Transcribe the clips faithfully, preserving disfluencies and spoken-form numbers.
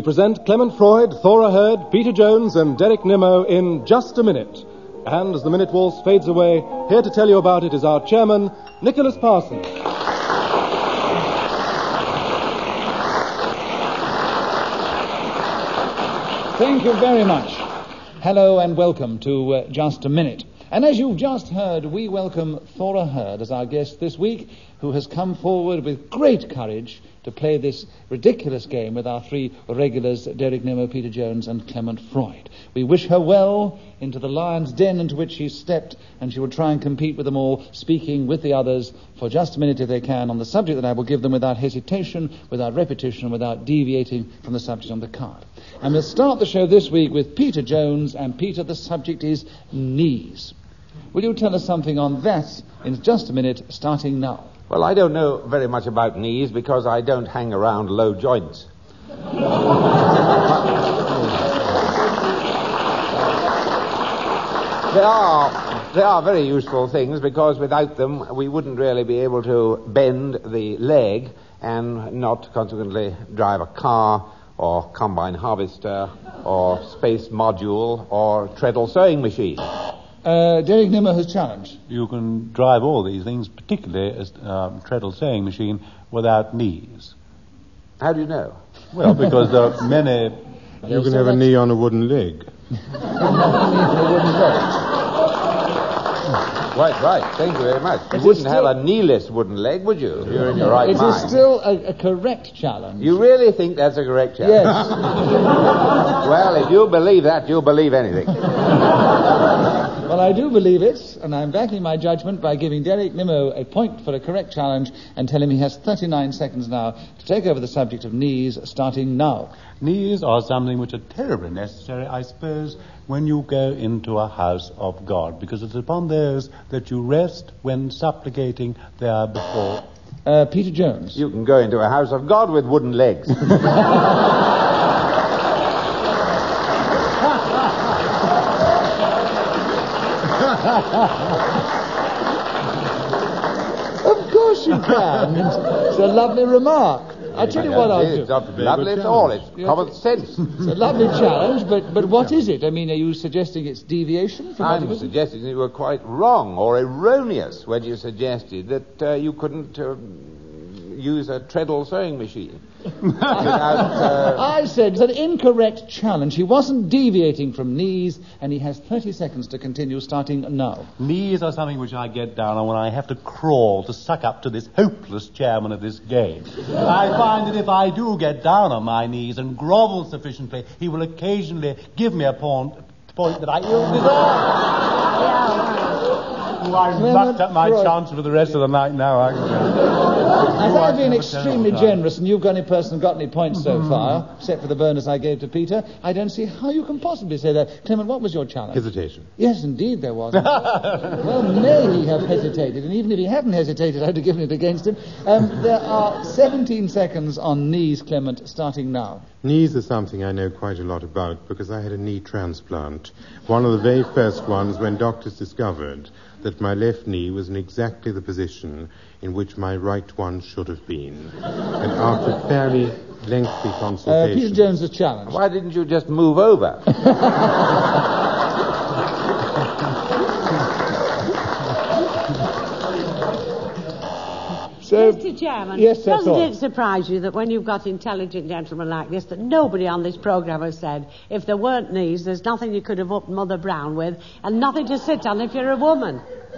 present Clement Freud, Thora Hird, Peter Jones, and Derek Nimmo in Just a Minute. And as the minute waltz fades away, here to tell you about it is our chairman, Nicholas Parsons. Thank you very much. Hello and welcome to uh, Just a Minute. And as you've just heard, we welcome Thora Hird as our guest this week, who has come forward with great courage to play this ridiculous game with our three regulars, Derek Nimmo, Peter Jones, and Clement Freud. We wish her well into the lion's den into which she's stepped, and she will try and compete with them all, speaking with the others for just a minute if they can on the subject that I will give them without hesitation, without repetition, without deviating from the subject on the card. And we'll start the show this week with Peter Jones, and Peter, the subject is knees. Will you tell us something on that in just a minute, starting now? Well, I don't know very much about knees because I don't hang around low joints. They are, they are very useful things because without them we wouldn't really be able to bend the leg and not consequently drive a car or combine harvester or space module or treadle sewing machine. Uh, Derek Nimmo has challenged. You can drive all these things, particularly a um, treadle sewing machine, without knees. How do you know? Well, because there are many... You can have a knee on a wooden leg. Right, right. Thank you very much. You It wouldn't still... have a kneeless wooden leg, would you, if you're in your right it mind? It is still a, a correct challenge. You really think that's a correct challenge? Yes. Well, if you believe that, you'll believe anything. Well, I do believe it, and I'm backing my judgment by giving Derek Nimmo a point for a correct challenge and telling him he has thirty-nine seconds now to take over the subject of knees, starting now. Knees are something which are terribly necessary, I suppose, when you go into a house of God, because it's upon those that you rest when supplicating there before. Uh, Peter Jones. You can go into a house of God with wooden legs. Of course you can. It's a lovely remark. I tell you what I'll do. It's not lovely at all. It's common sense. It's a lovely challenge, but, but what is it? I mean, are you suggesting it's deviation from what it I'm was? suggesting that you were quite wrong or erroneous when you suggested that uh, you couldn't uh, use a treadle sewing machine. Without, uh... I said it's an incorrect challenge. He wasn't deviating from knees, and he has thirty seconds to continue, starting now. Knees are something which I get down on when I have to crawl to suck up to this hopeless chairman of this game. I find that if I do get down on my knees and grovel sufficiently, he will occasionally give me a point, point that I ill deserve. Oh, I've mucked up my chance for the rest of the night now. I As I've been extremely generous, and you've got any person got any points so far, except for the bonus I gave to Peter, I don't see how you can possibly say that. Clement, what was your challenge? Hesitation. Yes, indeed there was. Well, may he have hesitated, and even if he hadn't hesitated, I'd have given it against him. Um, there are seventeen seconds on knees, Clement, starting now. Knees are something I know quite a lot about because I had a knee transplant. One of the very first ones when doctors discovered that my left knee was in exactly the position in which my right one should have been. And after fairly lengthy consultation... Uh, Peter Jones' challenge. Why didn't you just move over? So, Mister Chairman, yes, that's doesn't all. it surprise you that when you've got intelligent gentlemen like this, that nobody on this programme has said, if there weren't knees, there's nothing you could have upped Mother Brown with, and nothing to sit on if you're a woman?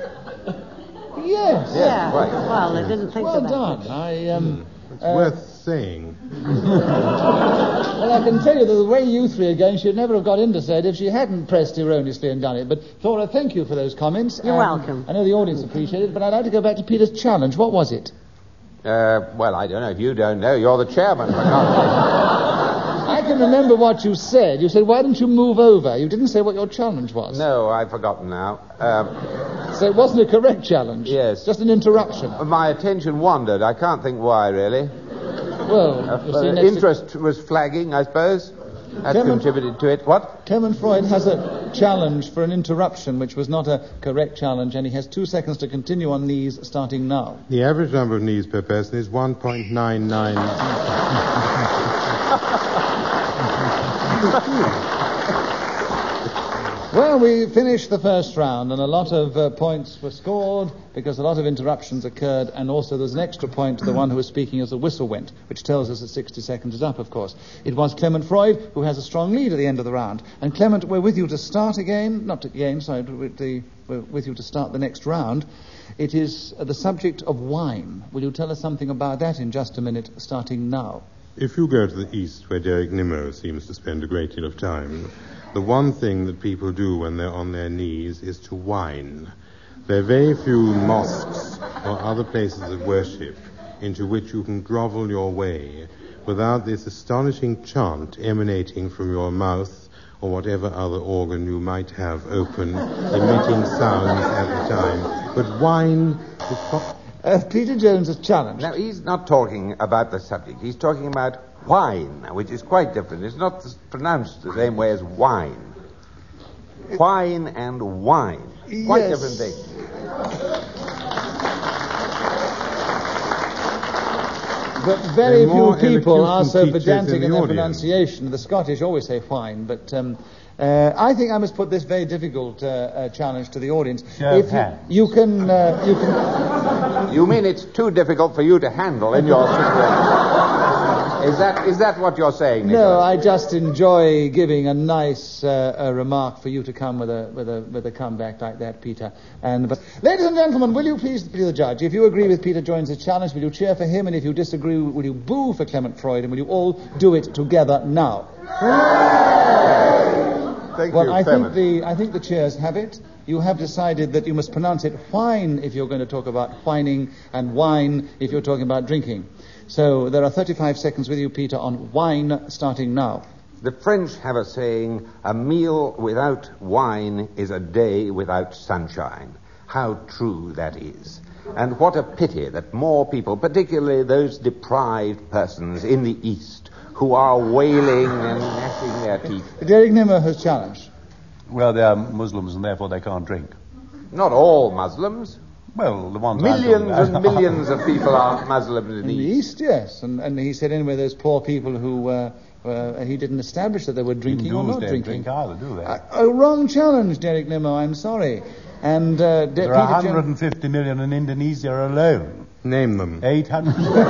Yes. Yeah. right. Well, they didn't think Well of that. done. I, um... It's uh, worth saying. Well, I can tell you that the way you three are going, she'd never have got in to say it if she hadn't pressed erroneously and done it. But, Thora, thank you for those comments. You're Um, welcome. I know the audience appreciate it, but I'd like to go back to Peter's challenge. What was it? Uh, well, I don't know. If you don't know, you're the chairman. For God's I can remember what you said. You said, why don't you move over? You didn't say what your challenge was. sake. No, I've forgotten now. Um, So it wasn't a correct challenge. Yes. Just an interruption. my attention wandered. I can't think why, really. Well, Uh, you see, uh, next interest was flagging, I suppose. That Clement- contributed to it. What? Clement Freud has a challenge for an interruption, which was not a correct challenge, and he has two seconds to continue on knees, starting now. The average number of knees per person is one point nine nine. Well, we finished the first round, and a lot of uh, points were scored because a lot of interruptions occurred, and also there's an extra point to the one who was speaking as the whistle went, which tells us that sixty seconds is up, of course. It was Clement Freud who has a strong lead at the end of the round. And Clement, we're with you to start again, not again, sorry, with the, we're with you to start the next round. It is uh, the subject of wine. Will you tell us something about that in just a minute, starting now? If you go to the east, where Derek Nimmo seems to spend a great deal of time, the one thing that people do when they're on their knees is to whine. There are very few mosques or other places of worship into which you can grovel your way without this astonishing chant emanating from your mouth or whatever other organ you might have open, emitting sounds at the time. But whine is... Po- Uh, Peter Jones has challenged. Now, he's not talking about the subject. He's talking about wine, which is quite different. It's not pronounced the same way as wine. Wine and wine. Quite Yes. different things. But very There are more few people are elocution so teachers pedantic in in the their audience. pronunciation. The Scottish always say wine, but um, uh, I think I must put this very difficult uh, uh, challenge to the audience. Show If you, hands. you can, uh, you can. You mean it's too difficult for you to handle in your situation? Is that is that what you're saying, Nicholas? No, I just enjoy giving a nice uh, a remark for you to come with a with a with a comeback like that, Peter. And but, ladies and gentlemen, will you please be the judge? If you agree with Peter Jones' challenge, will you cheer for him? And if you disagree, will you boo for Clement Freud? And will you all do it together now? Thank Well, you, I Clement. think the I think the chairs have it. You have decided that you must pronounce it whine if you're going to talk about whining, and wine if you're talking about drinking. So there are thirty-five seconds with you, Peter, on wine, starting now. The French have a saying, a meal without wine is a day without sunshine. How true that is. And what a pity that more people, particularly those deprived persons in the East, who are wailing and gnashing their teeth. Derek Nimmo has challenged. Well, they are Muslims and therefore they can't drink. Not all Muslims. Well, the ones Millions I'm and millions of people are Muslims in In the the East. East, yes. And, and he said anyway, those poor people who, uh, uh, he didn't establish that they were drinking or not don't drinking. drink either, do they? A, a wrong challenge, Derek Nimmo, I'm sorry. And uh, De- there are Peter one Jo- hundred fifty million in Indonesia alone. Name them. eight hundred...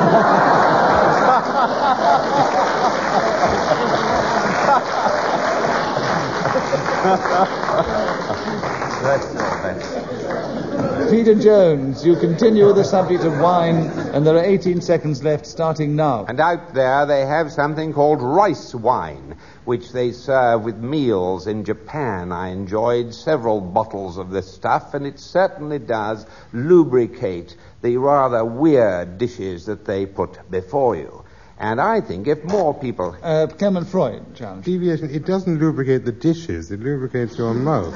That's all, thanks. Peter Jones, you continue with the subject of wine, and there are eighteen seconds left, starting now. And out there they have something called rice wine, which they serve with meals in Japan. I enjoyed several bottles of this stuff, and it certainly does lubricate the rather weird dishes that they put before you. And I think if more people... Uh, Clement Freud challenge. Deviation, it doesn't lubricate the dishes, it lubricates your mouth.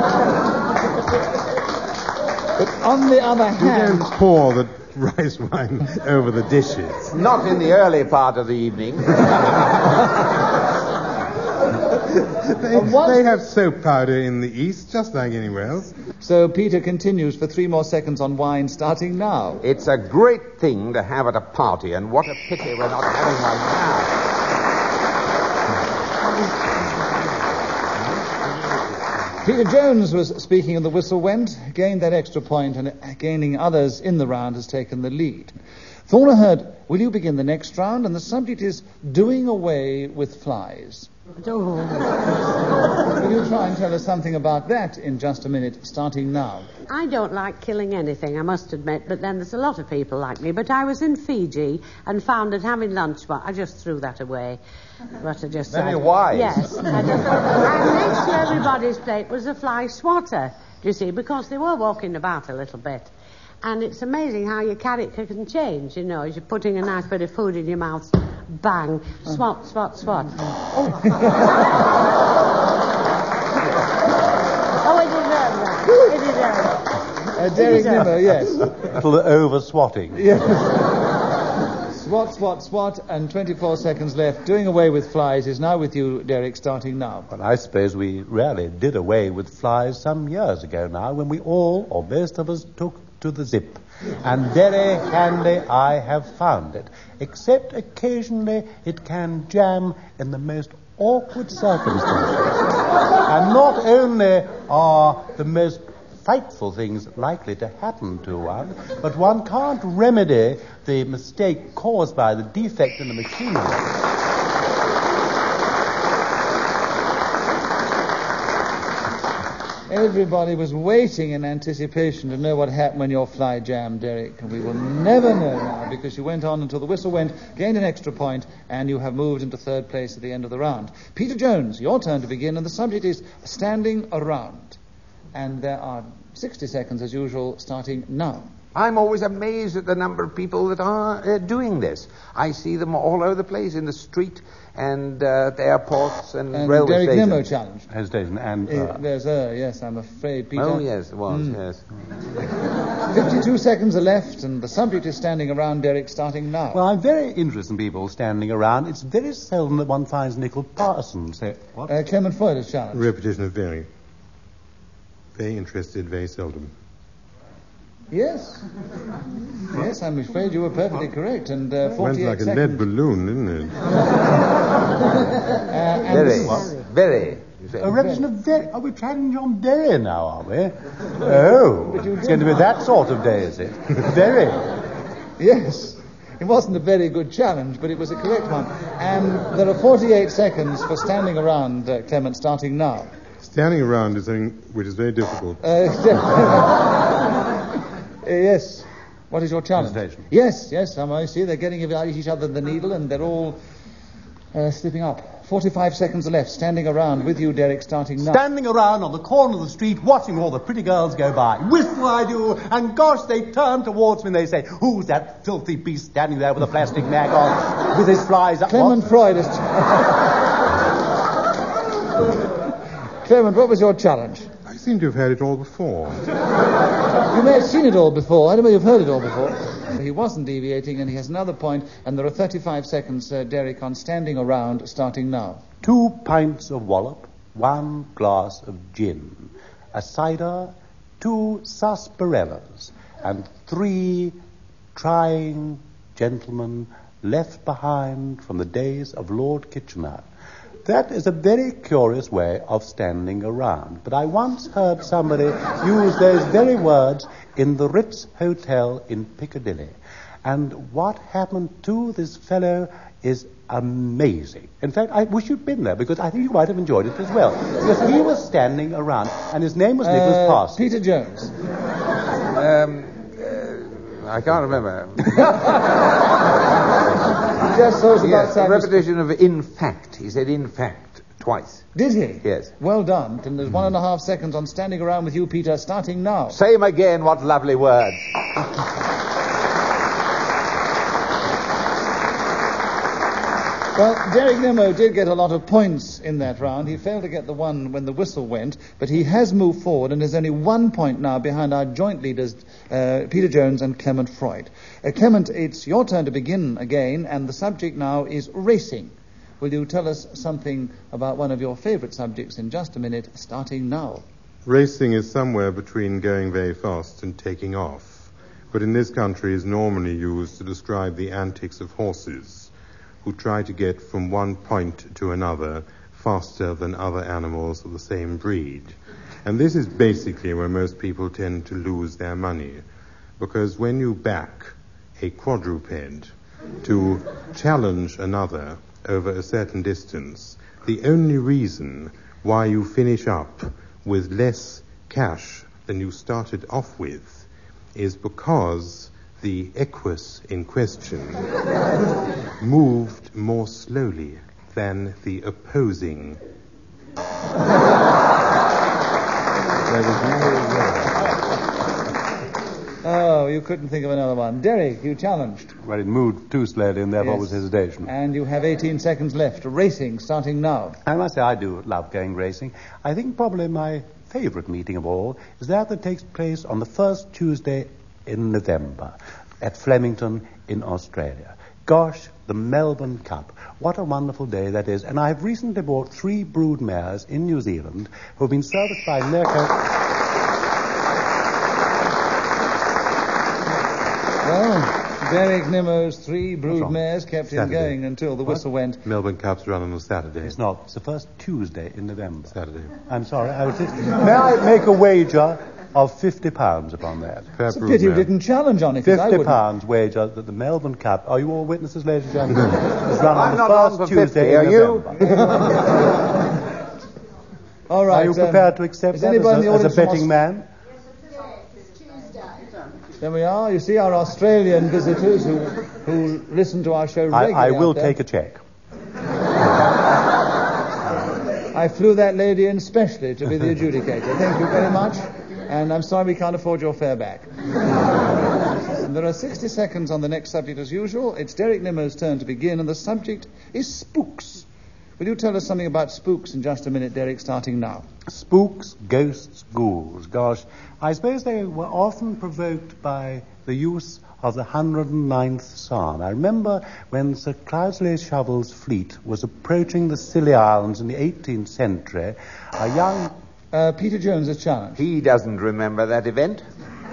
But on the other You hand, don't pour the rice wine over the dishes. Not in the early part of the evening. They, they have soap powder in the East, just like anywhere else. so Peter continues for three more seconds on wine, starting now. It's a great thing to have at a party, and what a pity we're not having one now. Peter Jones was speaking and the whistle went, gained that extra point, and gaining others in the round has taken the lead. Thora Hurd, will you begin the next round? And the subject is doing away with flies. Oh. Will you try and tell us something about that in just a minute, starting now? I don't like killing anything, I must admit, but then there's a lot of people like me. But I was in Fiji and found that having lunch, well, I just threw that away. What I just Very said. wise. Yes. I just, and next to everybody's plate was a fly swatter, do you see, because they were walking about a little bit. And it's amazing how your character can change, you know, as you're putting a nice bit of food in your mouth, bang, swat, swat, swat. Oh, oh it deserves that. It deserves that. Uh, Derek Nimmo, yes. A little over-swatting. Yes. Swat, swat, swat, and twenty-four seconds left. Doing away with flies is now with you, Derek, starting now. Well, I suppose we really did away with flies some years ago now when we all, or most of us, took to the zip. And very handy I have found it. Except occasionally it can jam in the most awkward circumstances. And not only are the most frightful things likely to happen to one, but one can't remedy the mistake caused by the defect in the machinery. Everybody was waiting in anticipation to know what happened when your fly jammed, Derek, and we will never know now because you went on until the whistle went, gained an extra point, and you have moved into third place at the end of the round. Peter Jones, your turn to begin, and the subject is standing around. And there are sixty seconds, as usual, starting now. I'm always amazed at the number of people that are uh, doing this. I see them all over the place, in the street and uh, at the airports and, and railway Derek stations. Nimmo challenge. Hesitation and... Uh, Uh, there's uh, yes, I'm afraid, Peter. Oh, yes, it was, Mm. yes. fifty-two seconds are left, and the subject is standing around, Derek, starting now. Well, I'm very interested in people standing around. It's very seldom that one finds Nickel Parsons. Say, what? Uh, Clement Freud is challenged. Repetition of very. Very interested, very seldom. Yes. Yes, I'm afraid you were perfectly correct. And uh, Went forty-eight like a seconds. lead balloon, didn't it? Uh, and Very, the- very. you say. A repetition of very... Are we challenging on very now, are we? Oh, it's going to be that sort of day, is it? Very. Yes. It wasn't a very good challenge, but it was a correct one. And there are forty-eight seconds for standing around, uh, Clement, starting now. Standing around is something which is very difficult. Uh, Uh, yes. What is your challenge? Hesitation. Yes, yes. Um, I see they're getting each other the needle and they're all uh, slipping up. forty-five seconds are left. Standing around with you, Derek, starting now. Standing around on the corner of the street, watching all the pretty girls go by. Whistle I do, and gosh, they turn towards me and they say, "Who's that filthy beast standing there with a plastic mag on, with his flies up?" Clement What? Freud is... Clement, what was your challenge? I seem to have had it all before. You may have seen it all before. I don't know if you've heard it all before. He wasn't deviating, and he has another point, and there are thirty-five seconds, uh, Derek, on standing around, starting now. Two pints of wallop, one glass of gin, a cider, two sarsaparillas, and three trying gentlemen left behind from the days of Lord Kitchener. That is a very curious way of standing around. But I once heard somebody use those very words in the Ritz Hotel in Piccadilly. And what happened to this fellow is amazing. In fact, I wish you'd been there, because I think you might have enjoyed it as well. Because he was standing around, and his name was Nicholas Uh, Parsons. Peter Jones. Um, uh, I can't remember. Just so it's about Yes, a time. repetition of in fact. He said in fact twice. Did he? Yes. Well done. And there's one and a half seconds on standing around with you, Peter, starting now. Say him again, what lovely words. Well, Derek Nimmo did get a lot of points in that round. He failed to get the one when the whistle went, but he has moved forward and is only one point now behind our joint leaders, uh, Peter Jones and Clement Freud. Uh, Clement, it's your turn to begin again, and the subject now is racing. Will you tell us something about one of your favourite subjects in just a minute, starting now? Racing is somewhere between going very fast and taking off, but in this country is normally used to describe the antics of horses, who try to get from one point to another faster than other animals of the same breed. And this is basically where most people tend to lose their money, because when you back a quadruped to challenge another over a certain distance, the only reason why you finish up with less cash than you started off with is because the equus in question moved more slowly than the opposing. There was no way. Oh, you couldn't think of another one. Derek, you challenged. Well, it moved too slowly, and therefore Yes. was hesitation. And you have eighteen seconds left. Racing, starting now. I must say I do love going racing. I think probably my favourite meeting of all is that that takes place on the first Tuesday in November at Flemington in Australia. Gosh, the Melbourne Cup. What a wonderful day that is. And I've recently bought three brood mares in New Zealand who have been serviced by Mirko. Well, Derek Nimmo's three brood wrong? mares kept him Saturday. going until the whistle went. Melbourne Cup's run on a Saturday. It's not. It's the first Tuesday in November. Saturday. I'm sorry. I was just... May I make a wager of fifty pounds upon that? Per It's a pity you broodmare. didn't challenge on it. 'cause I Fifty wouldn't. pounds wager that the Melbourne Cup. Are you all witnesses, ladies and gentlemen? It's run on I'm the not on first for Tuesday fifty, in are you? November. All right. Are you um, prepared to accept is that as anybody in a, the as a audience from betting Aus- man? There we are. You see our Australian visitors who who listen to our show I, regularly. I will out there. take a cheque. I flew that lady in specially to be the adjudicator. Thank you very much. And I'm sorry we can't afford your fare back. And there are sixty seconds on the next subject as usual. It's Derek Nimmo's turn to begin, and the subject is spooks. Will you tell us something about spooks in just a minute, Derek, starting now? Spooks, ghosts, ghouls. Gosh, I suppose they were often provoked by the use of the one hundred ninth Psalm. I remember when Sir Cloudesley Shovel's fleet was approaching the Scilly Islands in the eighteenth century, a young... Uh, Peter Jones is challenged. He doesn't remember that event.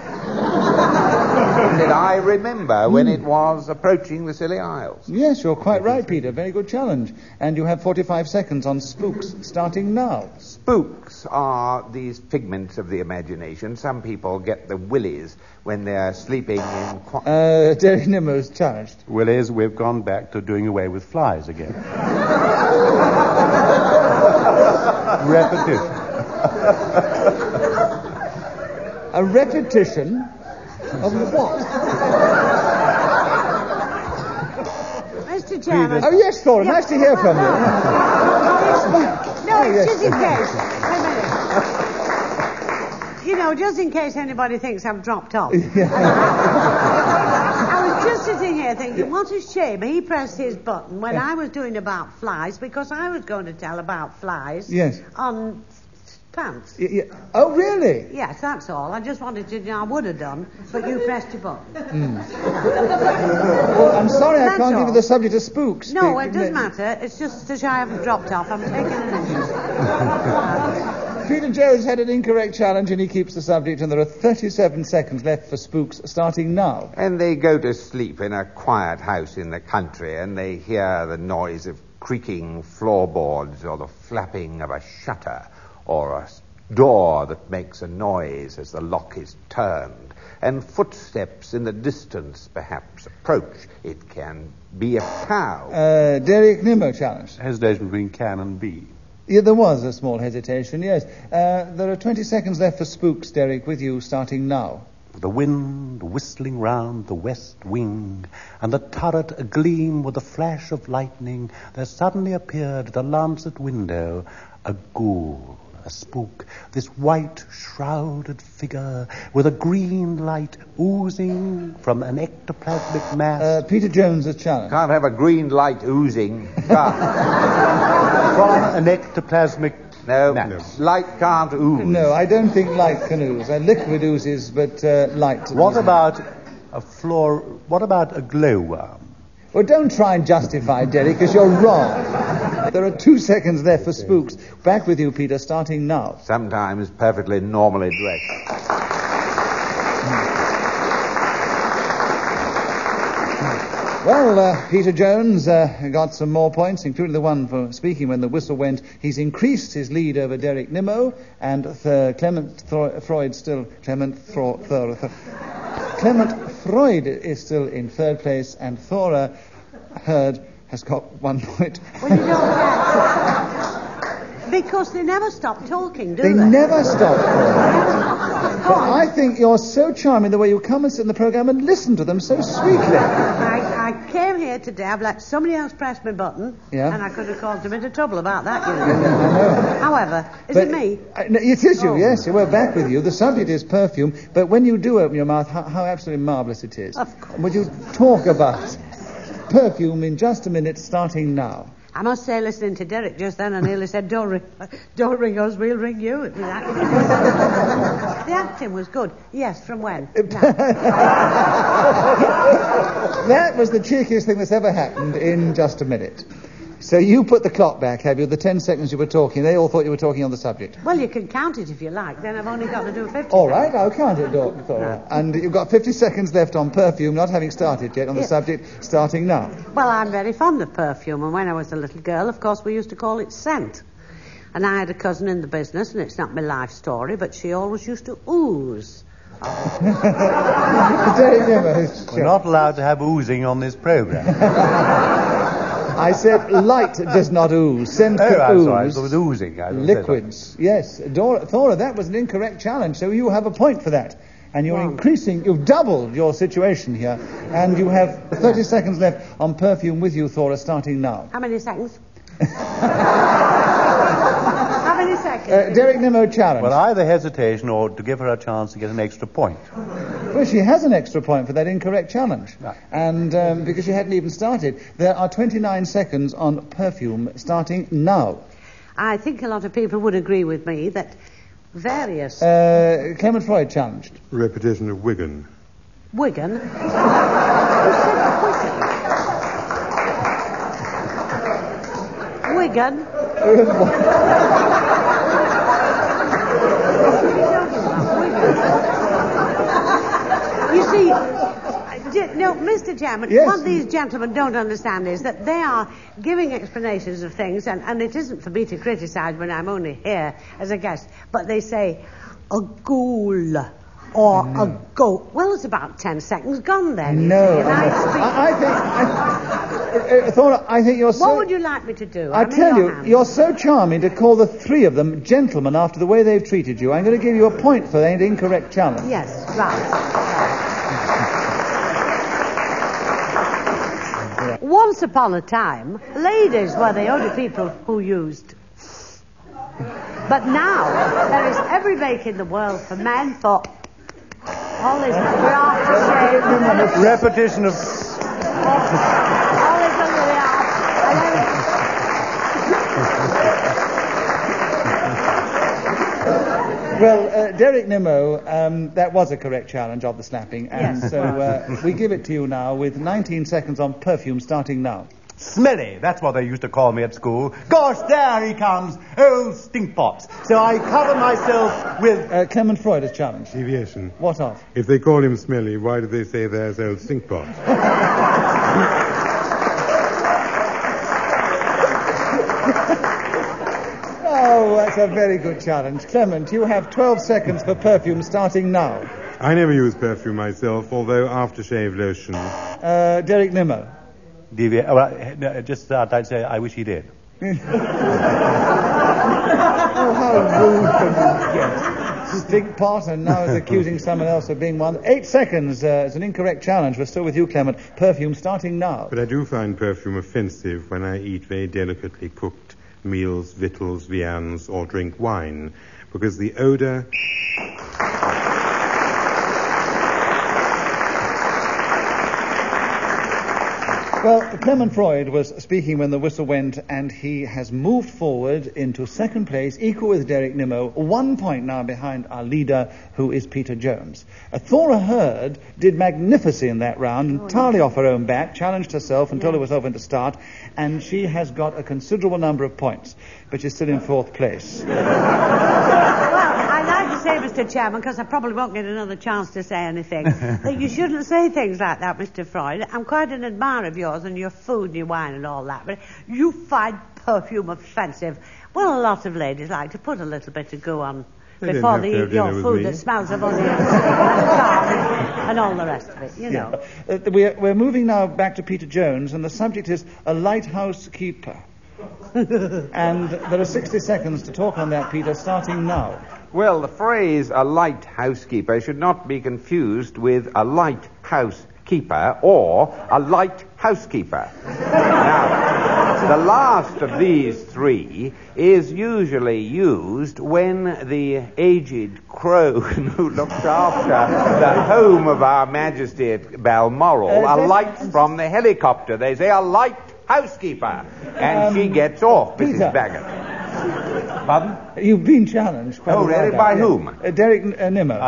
Did I remember when it was approaching the Scilly Isles? Yes, you're quite right, Peter. Very good challenge. And you have forty-five seconds on spooks, starting now. Spooks are these figments of the imagination. Some people get the willies when they're sleeping in... Qu- Uh, Derek Nimmo's challenged. Willies, we've gone back to doing away with flies again. Repetition. A repetition of what? Mister Chairman. Oh, yes, Thora, Yeah, nice to hear from you. No, Oh, it's yes. just in case. Wait a minute. You know, just in case anybody thinks I've dropped off. I was just sitting here thinking, what a shame he pressed his button when I was doing about flies, because I was going to tell about flies Yes. on pants. Y- y- Oh, really? Yes, that's all. I just wanted to know I would have done, but you pressed your button. Well, I'm sorry I That's can't give all. you the subject of spooks. No, Be- it doesn't matter. It's just that I haven't dropped off. I'm taking an interest. Peter Jones had an incorrect challenge and he keeps the subject, and there are thirty-seven seconds left for spooks, starting now. And they go to sleep in a quiet house in the country, and they hear the noise of creaking floorboards or the flapping of a shutter or a door that makes a noise as the lock is turned, and footsteps in the distance perhaps approach. It can be a cow. Uh, Derek Nimmo challenged. Hesitation between can and be. Yeah, there was a small hesitation, yes. Uh, there are twenty seconds left for spooks, Derek, with you, starting now. The wind whistling round the west wing, and the turret agleam with a flash of lightning, there suddenly appeared at a lancet window a ghoul, a spook, this white shrouded figure with a green light oozing from an ectoplasmic mass. Uh, Peter Jones has challenged. Can't have a green light oozing. Can't. From an ectoplasmic No, mass. light can't ooze. No, I don't think light can ooze. Uh, liquid oozes, but uh, light. What oozes. about a floor? What about a glowworm? Well, don't try and justify, Derek, because you're wrong. There are two seconds left for spooks. Back with you, Peter, starting now. Sometimes perfectly normally dressed. Well, uh, Peter Jones uh, got some more points, including the one for speaking when the whistle went. He's increased his lead over Derek Nimmo, and uh, Clement Thro- Freud still... Clement Thro- Thro- Thro- Clement Freud is still in third place, and Thora Hurd has got one point. Well, you don't get... Because they never stop talking, do They they? never stop. But I think you're so charming the way you come and sit in the programme and listen to them so sweetly. I, I came here today, I've let somebody else press my button, Yeah. and I could have caused them into trouble about that, you know. However, is But- it me? Uh, no, it is you, Oh. yes. We're back with you. The subject is perfume, but when you do open your mouth, how, how absolutely marvellous it is. Of course. Would you talk about perfume in just a minute, starting now? I must say, listening to Derek just then, I nearly said, don't ring, don't ring us, we'll ring you. It was acting. The acting was good. Yes, from when? No. That was the cheekiest thing that's ever happened in just a minute. So you put the clock back, have you? The ten seconds you were talking, they all thought you were talking on the subject. Well, you can count it if you like. Then I've only got to do fifty. All right, I'll count it, Thora. And you've got fifty seconds left on perfume, not having started yet on the Yeah. subject, starting now. Well, I'm very fond of perfume, and when I was a little girl, of course, we used to call it scent. And I had a cousin in the business, and it's not my life story, but she always used to ooze. Derek Nimmo. We're not allowed to have oozing on this program. I said light does not ooze. Scent Oh, can I'm ooze. sorry. I thought it was oozing. I Liquids. Yes. Dora, Thora, that was an incorrect challenge, so you have a point for that. And you're Wow. increasing, you've doubled your situation here. And you have thirty seconds left on perfume with you, Thora, starting now. How many seconds? How many seconds? Uh, Derek Nimmo challenge. Well, either hesitation or to give her a chance to get an extra point. Well, she has an extra point for that incorrect challenge. Right. And um, because she hadn't even started, there are twenty-nine seconds on perfume starting now. I think a lot of people would agree with me that various... Uh, Clement Freud challenged. Repetition of Wigan. Wigan... Wigan? You see, j- no, Mister Chairman, Yes. what these gentlemen don't understand is that they are giving explanations of things, and, and it isn't for me to criticise when I'm only here as a guest, but they say, a ghoul or No. a goat. Well, it's about ten seconds gone then. you No, see, and I speak- I, I think, I, uh, Thora, I think you're so... What would you like me to do? I I'm in tell your you, hands. you're so charming to call the three of them gentlemen after the way they've treated you. I'm going to give you a point for that incorrect challenge. Yes, right. Once upon a time, ladies were the only people who used. But now, there is every make in the world for men, for all is aftershave, Repetition of... all is under the Well, uh, Derek Nimmo, um, that was a correct challenge of the slapping, and Yes. so uh, we give it to you now with nineteen seconds on perfume starting now. Smelly, that's what they used to call me at school. Gosh, there he comes, old stinkpots. So I cover myself with... Uh, Clement Freud has challenged. Deviation. What of? If they call him smelly, why do they say there's old stinkpot? Oh, that's a very good challenge. Clement, you have twelve seconds for perfume starting now. I never use perfume myself, although aftershave lotion. Uh, Derek Nimmo. Devi- uh, well, uh, just uh, I'd say I wish he did. Oh, how rude can you get? Stinkpot, and now is accusing someone else of being one. Eight seconds. Uh, it's an incorrect challenge. We're still with you, Clement. Perfume starting now. But I do find perfume offensive when I eat very delicately cooked meals, victuals, viands, or drink wine, because the odor... Well, Clement Freud was speaking when the whistle went, and he has moved forward into second place, equal with Derek Nimmo, one point now behind our leader, who is Peter Jones. Uh, Thora Hurd did magnificently in that round, entirely off her own bat, challenged herself and told her herself when to start, and she has got a considerable number of points, but she's still in fourth place. Well, I'd like to say, Mister Chairman, because I probably won't get another chance to say anything, that you shouldn't say things like that, Mister Freud. I'm quite an admirer of yours and your food and your wine and all that, but you find perfume offensive. Well, a lot of ladies like to put a little bit of goo on They before didn't they have to eat have dinner your with food me. that smells of onions and garlic and all the rest of it, you know. Uh, we're, we're moving now back to Peter Jones, and the subject is a lighthouse keeper. And there are sixty seconds to talk on that, Peter, starting now. Well, the phrase a light housekeeper should not be confused with a light housekeeper or a light housekeeper. Now, the last of these three is usually used when the aged crone who looks after the home of Our Majesty at Balmoral Uh, alights from the helicopter. They say a light housekeeper, and Um, she gets off, Missus Peter. Baggett. Pardon? You've been challenged. quite Oh, a while really? back, By yeah. whom? Uh, Derek uh, Nimmo. I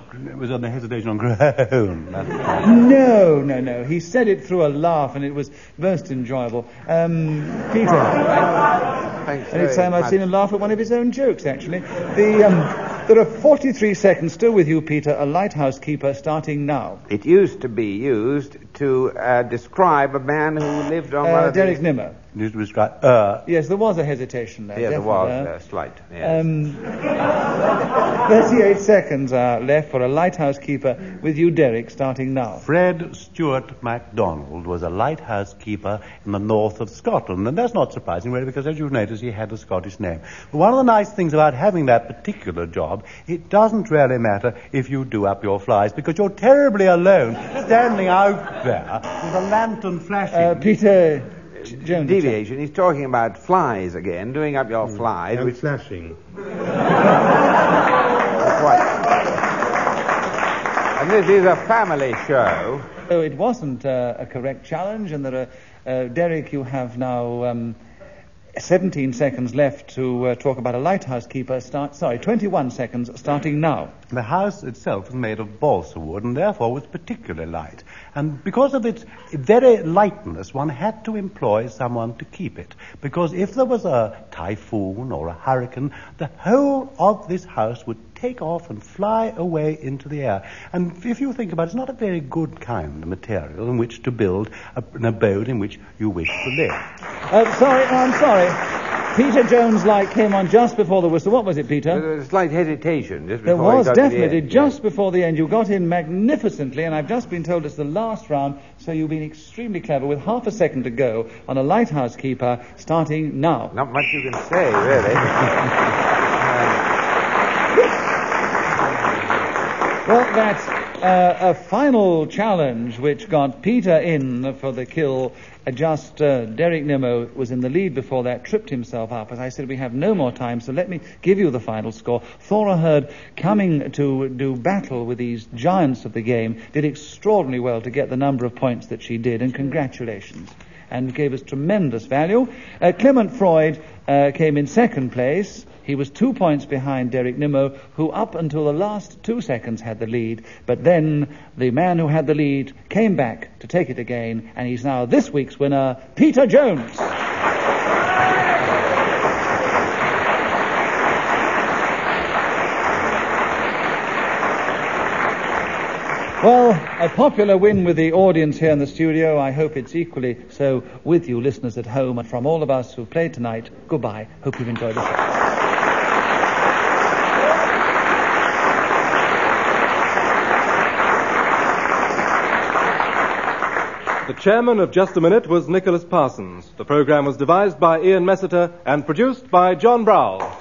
It was on the hesitation on groan. No, no, no. He said it through a laugh, and it was most enjoyable. Um, Peter. Thanks Any very time I've much. seen him laugh at one of his own jokes, actually. The, um, there are forty-three seconds still with you, Peter, a lighthouse keeper, starting now. It used to be used to uh, describe a man who lived on one Uh, of Derek the... Nimmo. Used to describe, uh, Yes, there was a hesitation there. Yeah, there definitely, was uh, a slight. Yes. Um, thirty-eight seconds are left for a lighthouse keeper with you, Derek, starting now. Fred Stuart MacDonald was a lighthouse keeper in the north of Scotland, and that's not surprising, really, because as you've noticed, he had a Scottish name. But one of the nice things about having that particular job, it doesn't really matter if you do up your flies, because you're terribly alone, standing out there with a lantern flashing. Uh, Peter J- Jones. Deviation. He's talking about flies again, doing up your flies, And which flashing. quite. And this is a family show. So it wasn't uh, a correct challenge, and there are, uh, Derek, you have now um, seventeen seconds left to uh, talk about a lighthouse keeper. Start, sorry, twenty-one seconds, starting now. The house itself was made of balsa wood and therefore was particularly light. And because of its very lightness, one had to employ someone to keep it. Because if there was a typhoon or a hurricane, the whole of this house would take off and fly away into the air. And if you think about it, it's not a very good kind of material in which to build a, an abode in which you wish to live. Uh, sorry, no, I'm sorry. Peter Jones' light came on just before the whistle. What was it, Peter? There was a slight hesitation just There before he was got to the definitely, end. just before the end. You got in magnificently, and I've just been told it's the last round, so you've been extremely clever with half a second to go on a lighthouse keeper, starting now. Not much you can say, really. Well, that's uh, a final challenge which got Peter in for the kill. Uh, just uh, Derek Nimmo was in the lead before that, tripped himself up. As I said, we have no more time, so let me give you the final score. Thora Hird, coming to do battle with these giants of the game, did extraordinarily well to get the number of points that she did, and congratulations. And gave us tremendous value. Uh, Clement Freud uh, came in second place. He was two points behind Derek Nimmo, who up until the last two seconds had the lead. But then the man who had the lead came back to take it again, and he's now this week's winner, Peter Jones. Well, a popular win with the audience here in the studio. I hope it's equally so with you listeners at home. And from all of us who've played tonight, goodbye. Hope you've enjoyed the show. The chairman of Just a Minute was Nicholas Parsons. The program was devised by Ian Messiter and produced by John Browell.